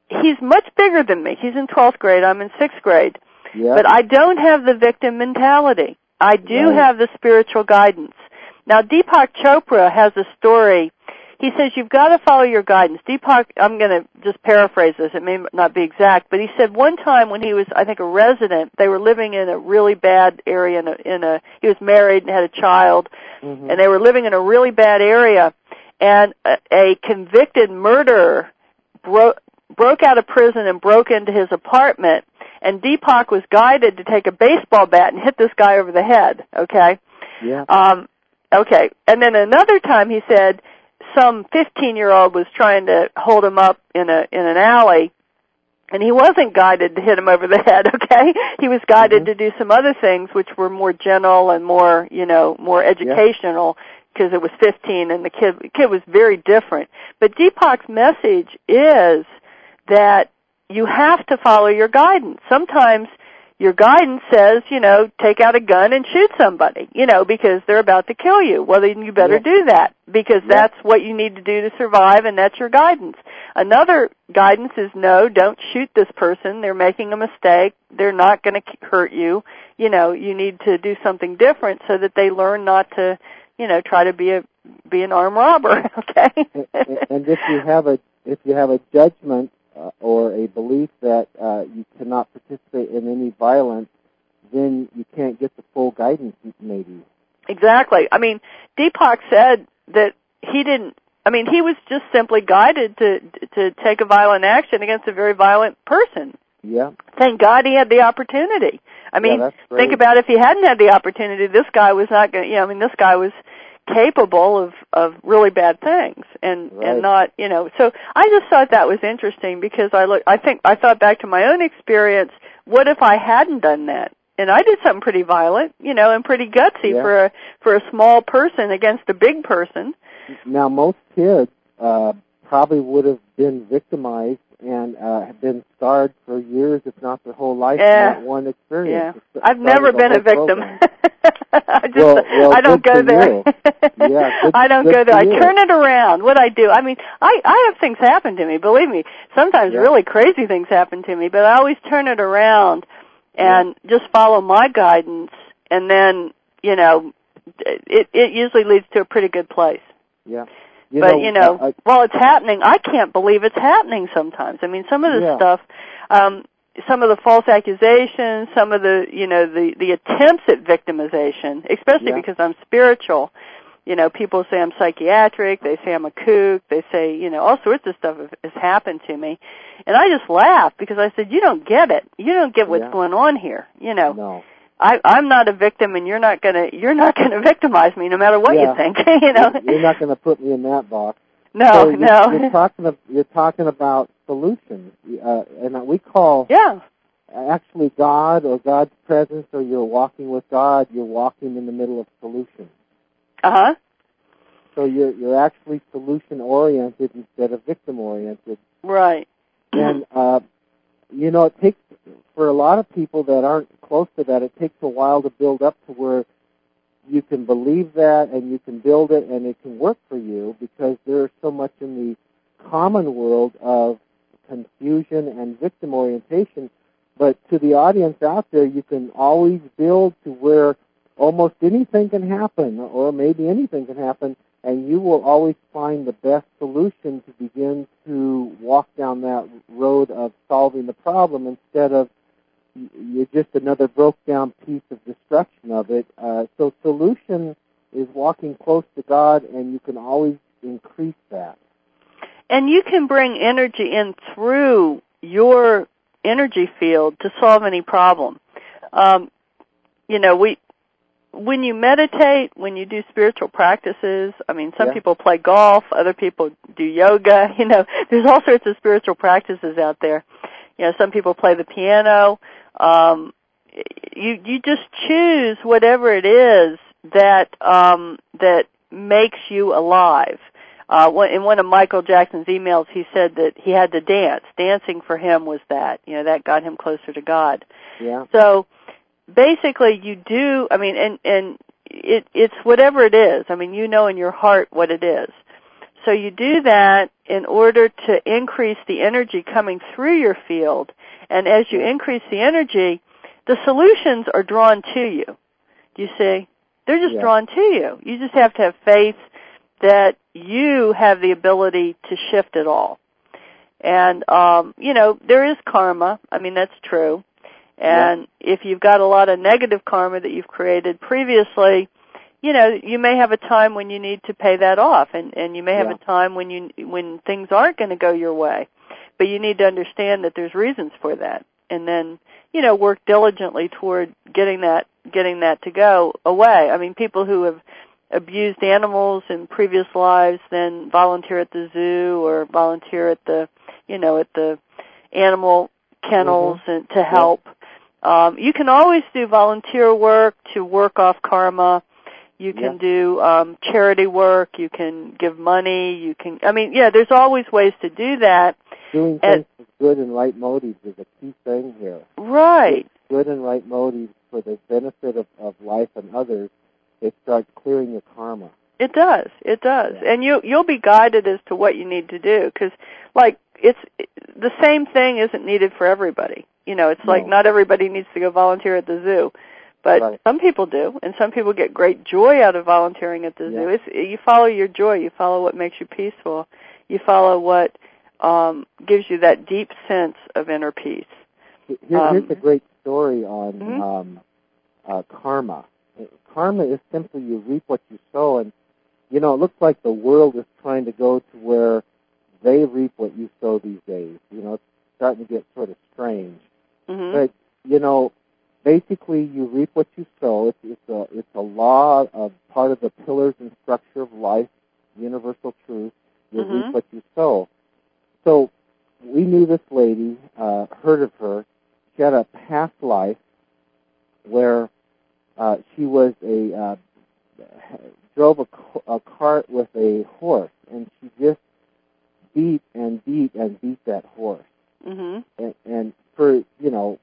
he's much bigger than me. He's in twelfth grade. I'm in sixth grade. Yep. But I don't have the victim mentality. I do Right. have the spiritual guidance. Now, Deepak Chopra has a story. He says, you've got to follow your guidance. Deepak, I'm going to just paraphrase this. It may not be exact, but he said one time when he was, I think, a resident, they were living in a really bad area. In a, in a he was married and had a child, mm-hmm. and they were living in a really bad area, and a, a convicted murderer broke broke out of prison and broke into his apartment, and Deepak was guided to take a baseball bat and hit this guy over the head, okay? Yeah. Um, okay. And then another time he said some fifteen-year-old was trying to hold him up in a in an alley, and he wasn't guided to hit him over the head, okay? He was guided mm-hmm. to do some other things which were more gentle and more, you know, more educational because yeah. it was fifteen and the kid, the kid was very different. But Deepak's message is that you have to follow your guidance. Sometimes your guidance says, you know, take out a gun and shoot somebody, you know, because they're about to kill you. Well, then you better yeah. do that because yeah. that's what you need to do to survive, and that's your guidance. Another guidance is, no, don't shoot this person. They're making a mistake. They're not going to hurt you. You know, you need to do something different so that they learn not to, you know, try to be a be an armed robber, okay? and, and if you have a if you have a judgment Uh, or a belief that uh, you cannot participate in any violence, then you can't get the full guidance, maybe. Exactly. I mean, Deepak said that he didn't, I mean, he was just simply guided to to take a violent action against a very violent person. Yeah. Thank God he had the opportunity. I mean, yeah, that's think about if he hadn't had the opportunity, this guy was not going to, you know, I mean, this guy was capable of, of really bad things and, right. and not, you know, so I just thought that was interesting because I look, I think, I thought back to my own experience, what if I hadn't done that? And I did something pretty violent, you know, and pretty gutsy yeah. for a, for a small person against a big person. Now, most kids, uh, probably would have been victimized and, uh, have been scarred for years, if not their whole life, yeah. in that one experience. Yeah. I've never been a victim. I just, well, well, I don't go there. yeah, good, I don't go there. I turn it around. What I do, I mean, I, I have things happen to me. Believe me, sometimes yeah. really crazy things happen to me, but I always turn it around and yeah. just follow my guidance, and then, you know, it, it usually leads to a pretty good place. Yeah. You but, know, you know, I, while it's happening, I can't believe it's happening sometimes. I mean, some of this yeah. stuff, um, some of the false accusations, some of the, you know, the, the attempts at victimization, especially yeah. because I'm spiritual. You know, people say I'm psychiatric, they say I'm a kook, they say, you know, all sorts of stuff has happened to me. And I just laugh because I said, you don't get it. You don't get what's yeah. going on here, you know. No. I, I'm not a victim, and you're not gonna you're not gonna victimize me, no matter what yeah. you think. you know, you're not going to put me in that box. No, so you're, no. You're talking. Of, you're talking about solutions, uh, and we call yeah. actually God or God's presence, or you're walking with God. You're walking in the middle of solutions. Uh huh. So you're you're actually solution oriented instead of victim oriented. Right. And uh, you know, it takes for a lot of people that aren't close to that. It takes a while to build up to where you can believe that and you can build it and it can work for you, because there's so much in the common world of confusion and victim orientation. But to the audience out there, you can always build to where almost anything can happen, or maybe anything can happen, and you will always find the best solution to begin to walk down that road of solving the problem, instead of you're just another broke-down piece of destruction of it. Uh, so solution is walking close to God, and you can always increase that. And you can bring energy in through your energy field to solve any problem. Um, you know, we when you meditate, when you do spiritual practices, I mean, some yeah. people play golf, other people do yoga. You know, there's all sorts of spiritual practices out there. You know, some people play the piano. Um, you you just choose whatever it is that um, that makes you alive. Uh, in one of Michael Jackson's emails, he said that he had to dance. Dancing for him was that. You know, that got him closer to God. Yeah. So basically, you do. I mean, and and it it's whatever it is. I mean, you know in your heart what it is. so you do that in order to increase the energy coming through your field. And as you increase the energy, the solutions are drawn to you. Do you see? They're just yeah. drawn to you. You just have to have faith that you have the ability to shift it all. And, um, you know, there is karma. I mean, that's true. And yeah. if you've got a lot of negative karma that you've created previously, you know, you may have a time when you need to pay that off, and, and you may have yeah. a time when you when things aren't going to go your way. But you need to understand that there's reasons for that, and then, you know, work diligently toward getting that getting that to go away. I mean, people who have abused animals in previous lives then volunteer at the zoo or volunteer at the, you know, at the animal kennels mm-hmm. and to help. Yeah. Um, you can always do volunteer work to work off karma. You can yeah. do um, charity work. You can give money. You can, I mean, yeah, there's always ways to do that. Doing things with good and right motives is a key thing here. Right. Good and right motives for the benefit of, of life and others, it starts clearing your karma. It does. It does. Yeah. And you, you'll be guided as to what you need to do. Because, like, it's the same thing isn't needed for everybody. You know, it's no. like not everybody needs to go volunteer at the zoo. But right. some people do, and some people get great joy out of volunteering at the yeah. zoo. It's, you follow your joy. You follow what makes you peaceful. You follow what um, gives you that deep sense of inner peace. Here, um, here's a great story on mm-hmm. um, uh, karma. Karma is simply you reap what you sow, and, you know, it looks like the world is trying to go to where they reap what you sow these days. You know, it's starting to get sort of strange. Mm-hmm. But, you know, basically, you reap what you sow. It's, it's a it's a law of part of the pillars and structure of life, universal truth. You mm-hmm. reap what you sow. So we knew this lady, uh, heard of her. She had a past life where uh, she was a uh, drove a, a cart with a horse, and she just beat and beat and beat that horse. Mm-hmm. And, and for you know.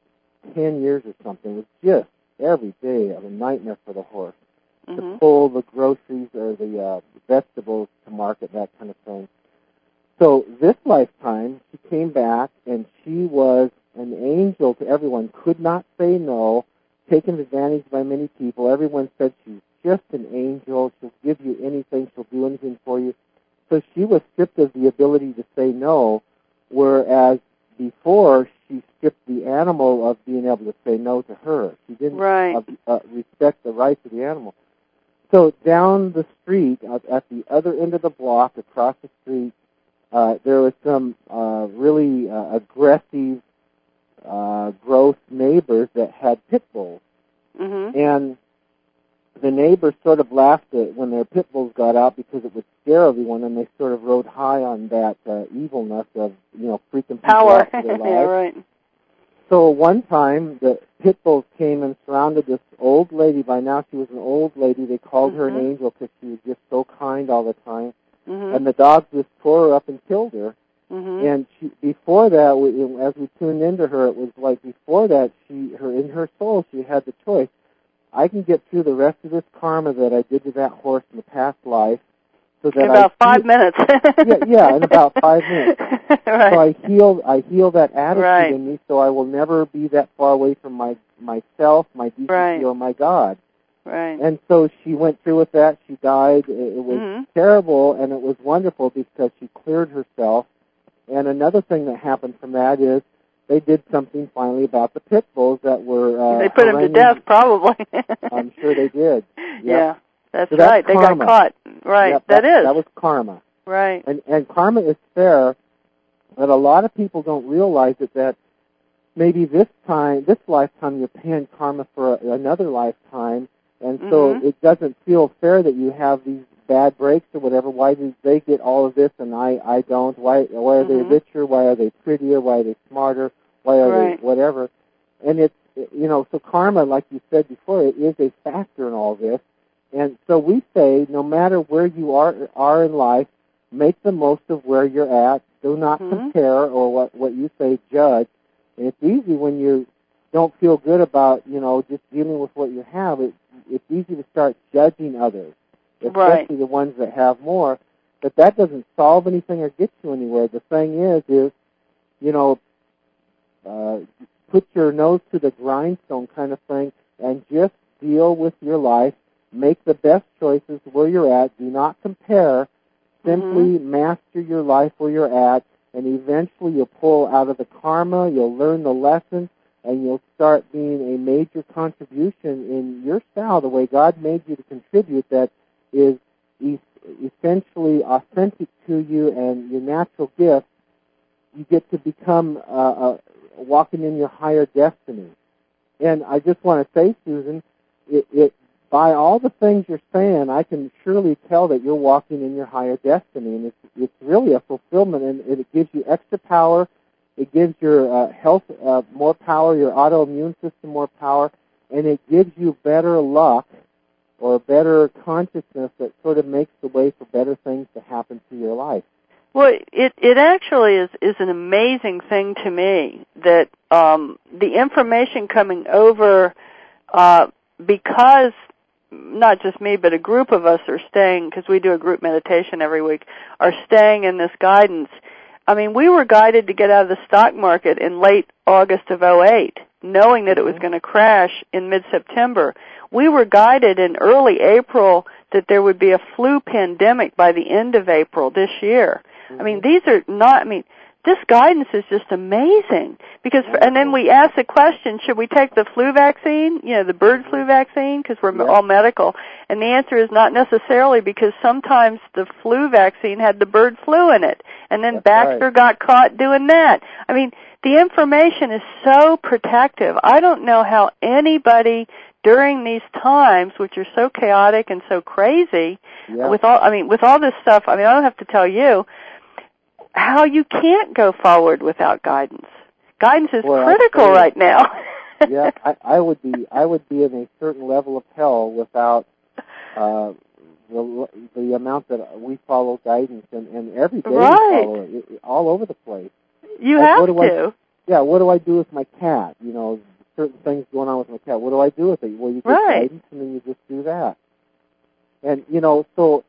ten years or something, it was just every day of a nightmare for the horse mm-hmm. to pull the groceries or the uh, vegetables to market, that kind of thing. So this lifetime, she came back, and she was an angel to everyone, could not say no, taken advantage by many people. Everyone said she's just an angel. She'll give you anything. She'll do anything for you. So she was stripped of the ability to say no, whereas before she stripped the animal of being able to say no to her. She didn't right. uh, uh, respect the rights of the animal. So down the street, uh, at the other end of the block, across the street, uh, there was some uh, really uh, aggressive, uh, gross neighbors that had pit bulls. Mm-hmm. And the neighbors sort of laughed at when their pit bulls got out because it would scare everyone, and they sort of rode high on that uh, evilness of, you know, freaking people power. out for their lives. Yeah, right. So one time, the pit bulls came and surrounded this old lady. By now, she was an old lady. They called mm-hmm. her an angel because she was just so kind all the time. Mm-hmm. And the dogs just tore her up and killed her. Mm-hmm. And she, before that, we, as we tuned into her, it was like before that, she, her in her soul, she had the choice. I can get through the rest of this karma that I did to that horse in the past life. So that in about I five heal, minutes. yeah, yeah, in about five minutes. Right. So I heal, I heal that attitude right. in me, so I will never be that far away from my myself, my decency, right. or my God. Right. And so she went through with that. She died. It, it was mm-hmm. terrible, and it was wonderful because she cleared herself. And another thing that happened from that is they did something finally about the pit bulls that were. Uh, they put him to death, probably. I'm sure they did. Yep. Yeah, that's so that's right. They karma. got caught. Right, yep, that, that is. That was karma. Right. And and karma is fair, but a lot of people don't realize it, that maybe this time, this lifetime, you're paying karma for a, another lifetime, and so mm-hmm. it doesn't feel fair that you have these bad breaks or whatever. Why do they get all of this and I, I don't? Why why are mm-hmm. they richer? Why are they prettier? Why are they smarter? Why are right. they whatever? And it's, you know, so karma, like you said before, it is a factor in all this. And so we say, no matter where you are are in life, make the most of where you're at. Do not mm-hmm. compare, or what, what you say, judge. And it's easy when you don't feel good about, you know, just dealing with what you have. It, it's easy to start judging others, especially right. the ones that have more. But that doesn't solve anything or get you anywhere. The thing is, is, you know, uh, put your nose to the grindstone kind of thing and just deal with your life. Make the best choices where you're at. Do not compare. Simply mm-hmm. master your life where you're at, and eventually you'll pull out of the karma, you'll learn the lesson, and you'll start being a major contribution in your style, the way God made you to contribute, that is e- essentially authentic to you and your natural gift. You get to become uh, uh, walking in your higher destiny. And I just want to say, Susan, it, it by all the things you're saying, I can surely tell that you're walking in your higher destiny, and it's, it's really a fulfillment, and it gives you extra power. It gives your uh, health uh, more power, your autoimmune system more power, and it gives you better luck or better consciousness that sort of makes the way for better things to happen to your life. Well, it it actually is is an amazing thing to me that um, the information coming over uh, because not just me, but a group of us are staying, because we do a group meditation every week, are staying in this guidance. I mean, we were guided to get out of the stock market in late August of oh eight, knowing that it was going to crash in mid-September. We were guided in early April that there would be a flu pandemic by the end of April this year. I mean, these are not, I mean, this guidance is just amazing. Because, and then we asked the question, should we take the flu vaccine, you know, the bird flu vaccine, because we're yep. all medical? And the answer is not necessarily, because sometimes the flu vaccine had the bird flu in it. And then That's Baxter right. got caught doing that. I mean, the information is so protective. I don't know how anybody during these times, which are so chaotic and so crazy, yep. with all, I mean, with all this stuff, I mean, I don't have to tell you, how you can't go forward without guidance. Guidance is well, critical right now. yeah, I, I would be I would be in a certain level of hell without uh, the the amount that we follow guidance, and, and every day right. we follow it, it all over the place. You like, have what do to. I, yeah, what do I do with my cat? You know, certain things going on with my cat. What do I do with it? Well, you get right. guidance, and then you just do that. And you know, so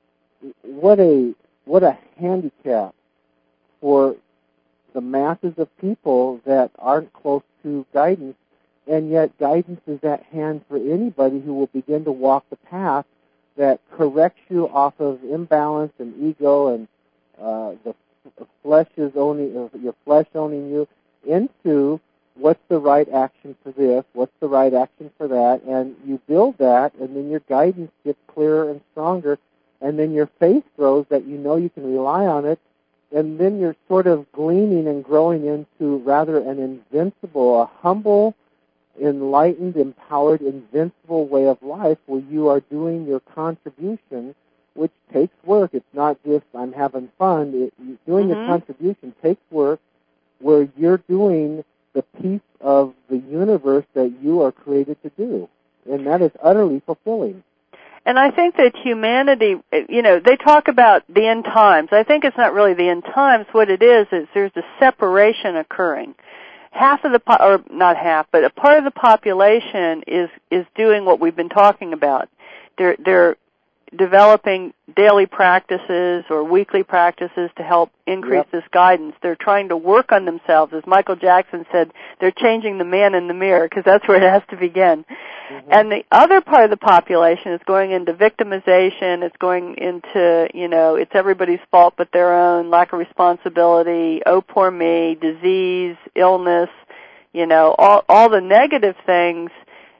what a what a handicap for the masses of people that aren't close to guidance, and yet guidance is at hand for anybody who will begin to walk the path that corrects you off of imbalance and ego and uh, the flesh is owning, your flesh owning you, into what's the right action for this, what's the right action for that, and you build that, and then your guidance gets clearer and stronger, and then your faith grows that you know you can rely on it. And then you're sort of gleaning and growing into rather an invincible, a humble, enlightened, empowered, invincible way of life where you are doing your contribution, which takes work. It's not just I'm having fun. It, doing mm-hmm. your contribution takes work, where you're doing the piece of the universe that you are created to do. And that is utterly fulfilling. And I think that humanity, you know, they talk about the end times. I think it's not really the end times. What it is is there's a separation occurring. Half of the, po- or not half, but a part of the population is is doing what we've been talking about. They're they're developing daily practices or weekly practices to help increase yep. this guidance. They're trying to work on themselves. As Michael Jackson said, they're changing the man in the mirror, because that's where it has to begin. Mm-hmm. And the other part of the population is going into victimization. It's going into, you know, it's everybody's fault but their own, lack of responsibility, oh, poor me, disease, illness, you know, all, all the negative things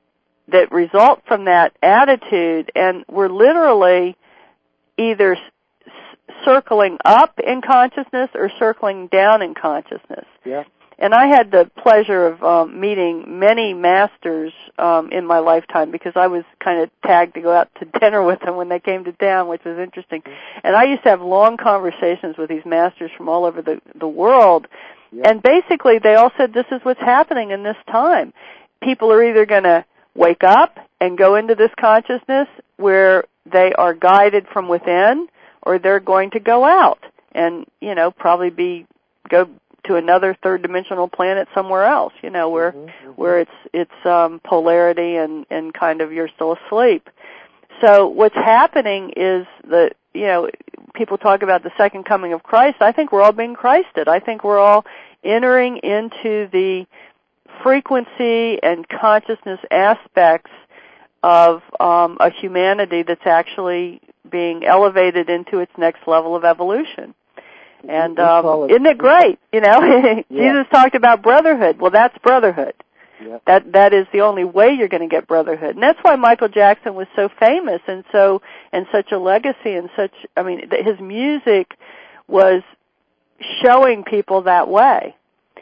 that result from that attitude, and we're literally either s- circling up in consciousness or circling down in consciousness. Yeah. And I had the pleasure of um, meeting many masters um, in my lifetime, because I was kind of tagged to go out to dinner with them when they came to town, which was interesting. And I used to have long conversations with these masters from all over the, the world. Yeah. And basically they all said this is what's happening in this time. People are either going to wake up and go into this consciousness where they are guided from within, or they're going to go out and, you know, probably be go to another third dimensional planet somewhere else, you know, where mm-hmm, mm-hmm. where it's it's um polarity and and kind of you're still asleep. So what's happening is that, you know, people talk about the second coming of Christ, I think we're all being Christed. I think we're all entering into the frequency and consciousness aspects of um, a humanity that's actually being elevated into its next level of evolution. And um, it, isn't it great? You know, yeah. Jesus talked about brotherhood. Well, that's brotherhood. Yep. That that is the only way you're going to get brotherhood, and that's why Michael Jackson was so famous and so and such a legacy and such. I mean, his music was showing people that way,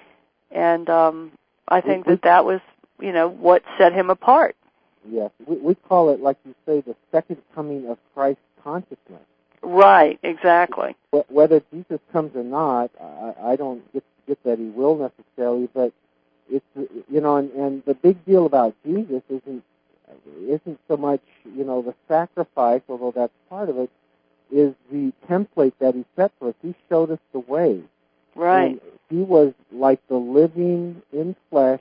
and um, I think we, that that was, you know, what set him apart. Yes, we, we call it, like you say, the second coming of Christ consciousness. Right, exactly. Whether Jesus comes or not, I, I don't get, get that he will necessarily, but it's, you know, and, and the big deal about Jesus isn't isn't so much, you know, the sacrifice, although that's part of it, is the template that he set for us. He showed us the way. Right. And he was like the living, in flesh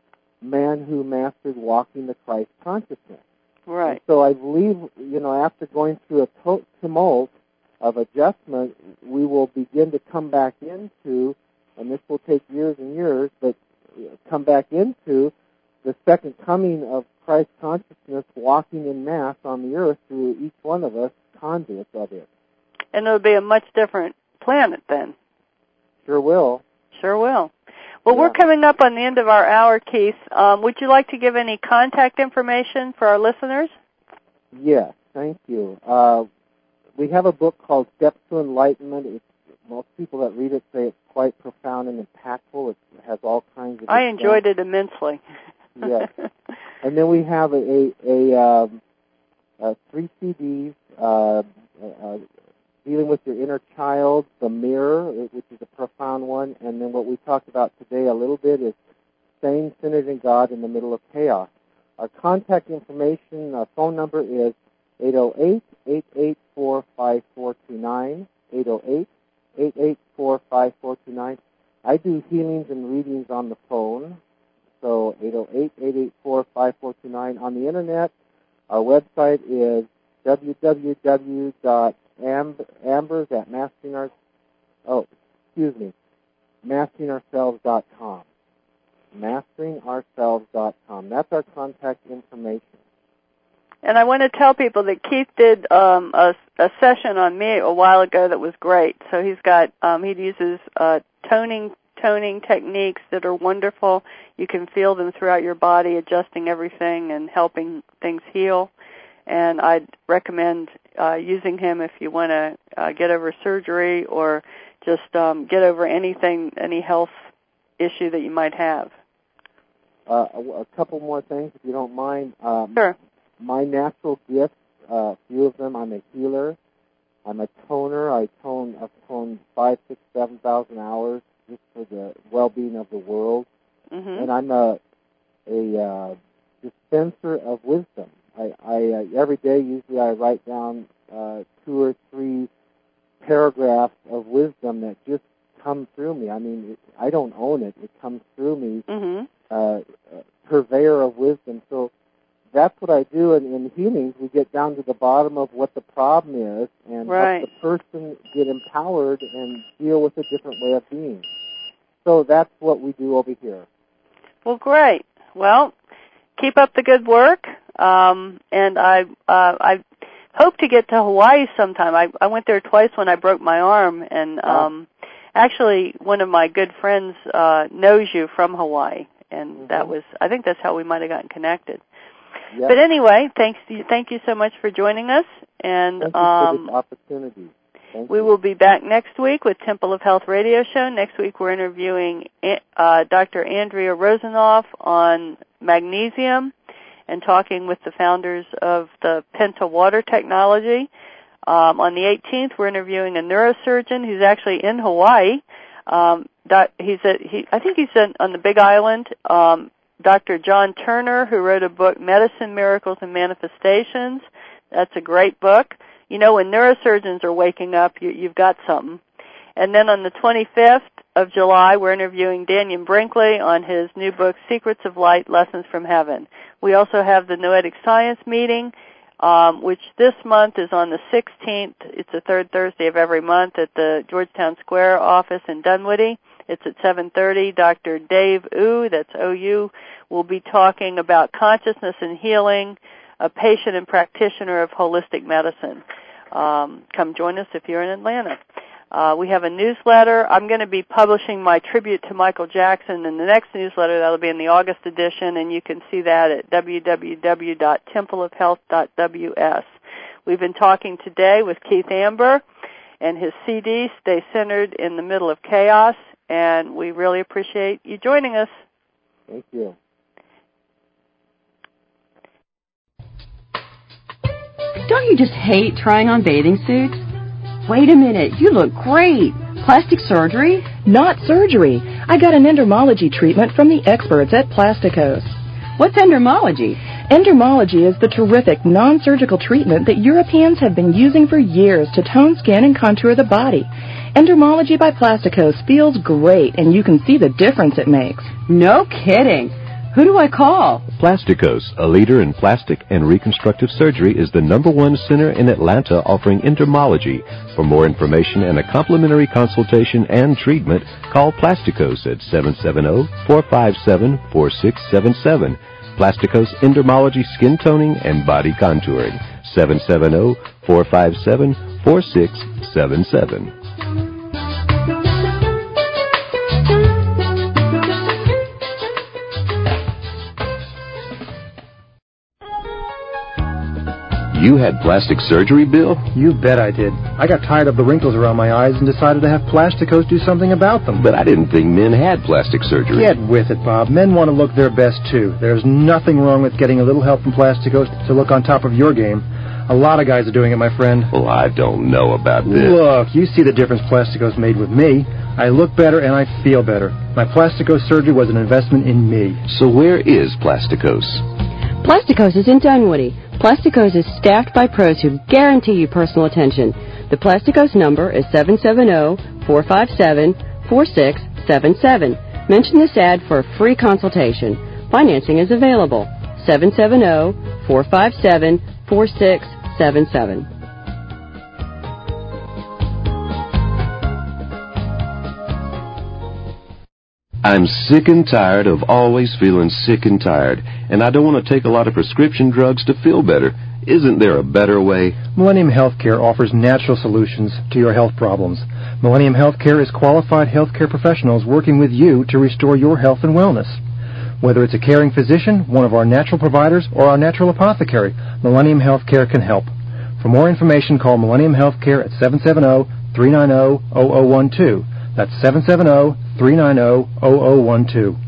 man who mastered walking the Christ consciousness. Right. And so I believe, you know, after going through a tumult of adjustment, we will begin to come back into, and this will take years and years, but come back into the second coming of Christ consciousness walking in mass on the earth through each one of us, conduits of it. And it'll be a much different planet then. Sure will. Sure will. Well, yeah. We're coming up on the end of our hour, Keith. Um, would you like to give any contact information for our listeners? Yes, thank you. Uh, we have a book called Steps to Enlightenment. It's, most people that read it say it's quite profound and impactful. It has all kinds of... I enjoyed it immensely. Yes. And then we have a, a, a, um, a three C Ds uh, uh, dealing with your inner child, The Mirror, which is a profound one, and then what we talked about today a little bit is Staying Centered in God in the Middle of Chaos. Our contact information, our phone number is eight oh eight, eight eight four, five four two nine, eight oh eight, eight eight four, five four two nine. I do healings and readings on the phone, so eight oh eight, eight eight four, five four two nine. On the Internet, our website is w w w dot ambers at mastering our, oh, excuse me, mastering ourselves dot com. mastering ourselves dot com. That's our contact information. And I want to tell people that Keith did um, a, a session on me a while ago that was great. So he's got, um, he uses uh, toning toning techniques that are wonderful. You can feel them throughout your body, adjusting everything and helping things heal. And I'd recommend uh, using him if you want to uh, get over surgery or just um, get over anything, any health issue that you might have. Uh, a, a couple more things, if you don't mind. Um, sure. My natural gifts, uh, a few of them, I'm a healer. I'm a toner. I tone, I've toned five, six, seven thousand hours just for the well-being of the world. Mm-hmm. And I'm a, a uh, dispenser of wisdom. I, I uh, every day, usually I write down uh, two or three paragraphs of wisdom that just come through me. I mean, it, I don't own it. It comes through me, mm-hmm. uh, purveyor of wisdom. So that's what I do in, in healings. We get down to the bottom of what the problem is and right. help the person get empowered and deal with a different way of being. So that's what we do over here. Well, great. Well, keep up the good work. Um, and I uh, I hope to get to Hawaii sometime. I, I went there twice when I broke my arm, and um, actually one of my good friends uh, knows you from Hawaii, and mm-hmm. that was I think that's how we might have gotten connected. Yep. But anyway, thanks to you, thank you so much for joining us, and thank you um, for this opportunity. Thank we you. will be back next week with Temple of Health Radio Show. Next week we're interviewing uh, Doctor Andrea Rosenoff on magnesium and talking with the founders of the Penta Water Technology. Um, on the eighteenth, we're interviewing a neurosurgeon who's actually in Hawaii. Um, doc, he's a, he, I think he's in, on the Big Island. Um, Doctor John Turner, who wrote a book, Medicine, Miracles, and Manifestations. That's a great book. You know, when neurosurgeons are waking up, you, you've got something. And then on the twenty-fifth of July, we're interviewing Daniel Brinkley on his new book, Secrets of Light, Lessons from Heaven. We also have the Noetic Science meeting um, which this month is on the sixteenth. It's the third Thursday of every month at the Georgetown Square office in Dunwoody. It's at seven thirty. Doctor Dave Ou, that's O U, will be talking about consciousness and healing, a patient and practitioner of holistic medicine. Um, come join us if you're in Atlanta. Uh, we have a newsletter. I'm going to be publishing my tribute to Michael Jackson in the next newsletter. That'll be in the August edition, and you can see that at w w w dot temple of health dot w s. We've been talking today with Keith Amber and his C D, Stay Centered in the Middle of Chaos, and we really appreciate you joining us. Thank you. Don't you just hate trying on bathing suits? Wait a minute, you look great. Plastic surgery? Not surgery. I got an endermology treatment from the experts at Plasticos. What's endermology? Endermology is the terrific non-surgical treatment that Europeans have been using for years to tone skin and contour the body. Endermology by Plasticos feels great, and you can see the difference it makes. No kidding. Who do I call? Plasticos, a leader in plastic and reconstructive surgery, is the number one center in Atlanta offering endermology. For more information and a complimentary consultation and treatment, call Plasticos at seven seven zero, four five seven, four six seven seven. Plasticos Endermology Skin Toning and Body Contouring, seven seven zero, four five seven, four six seven seven. You had plastic surgery, Bill? You bet I did. I got tired of the wrinkles around my eyes and decided to have Plasticos do something about them. But I didn't think men had plastic surgery. Get with it, Bob. Men want to look their best, too. There's nothing wrong with getting a little help from Plasticos to look on top of your game. A lot of guys are doing it, my friend. Well, I don't know about this. Look, you see the difference Plasticos made with me. I look better and I feel better. My Plasticos surgery was an investment in me. So where is Plasticos? Plasticos is in Dunwoody. Plasticos is staffed by pros who guarantee you personal attention. The Plasticos number is seven seven zero, four five seven, four six seven seven. Mention this ad for a free consultation. Financing is available. seven seven zero, four five seven, four six seven seven. I'm sick and tired of always feeling sick and tired, and I don't want to take a lot of prescription drugs to feel better. Isn't there a better way? Millennium Healthcare offers natural solutions to your health problems. Millennium Healthcare is qualified healthcare professionals working with you to restore your health and wellness. Whether it's a caring physician, one of our natural providers, or our natural apothecary, Millennium Healthcare can help. For more information, call Millennium Healthcare at seven seven zero, three nine zero, zero zero one two. That's seven seven zero, three nine zero, zero zero one two.